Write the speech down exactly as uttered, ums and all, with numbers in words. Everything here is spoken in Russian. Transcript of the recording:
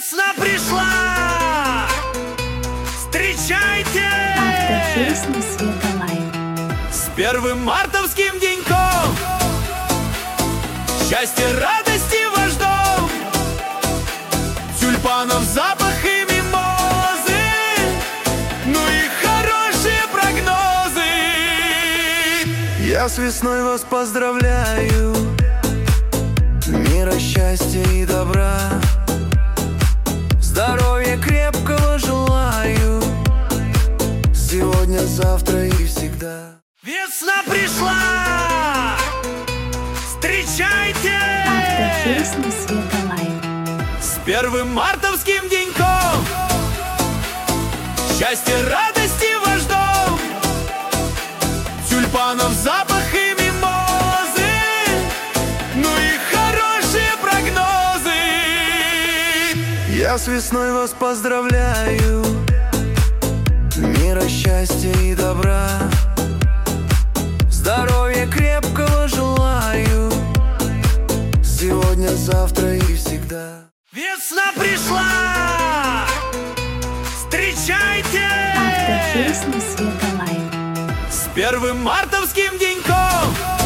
Весна пришла! Встречайте! Автопесни Света Лайв. С первым мартовским деньком! Счастья, радости ваш дом! Тюльпанов запах и мимозы, ну и хорошие прогнозы. Я с весной вас поздравляю, мира, счастья и добра, здоровья крепкого желаю, сегодня, завтра и всегда. Весна пришла! Встречайте! Автопесни Света Лайв. С первым мартовским деньком! Счастья, радости ваш дом! Тюльпанов запах и мимозы, ну и хорошие прогнозы. Я с весной вас поздравляю, мира, счастья и добра, здоровья крепкого желаю, сегодня, завтра и всегда. Весна пришла! Встречайте! Автопесни Света Лайв. С первым мартовским деньком!